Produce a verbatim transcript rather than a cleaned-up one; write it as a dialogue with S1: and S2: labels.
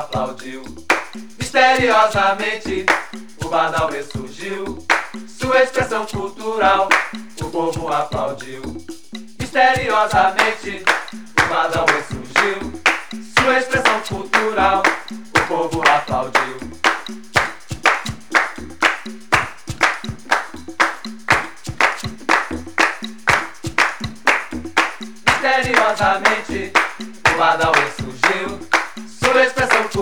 S1: aplaudiu. Misteriosamente o Badawi surgiu, sua expressão cultural o povo aplaudiu. Misteriosamente o Badawi surgiu, sua expressão cultural o povo aplaudiu. Misteriosamente o Badawi surgiu, sua expressão cultural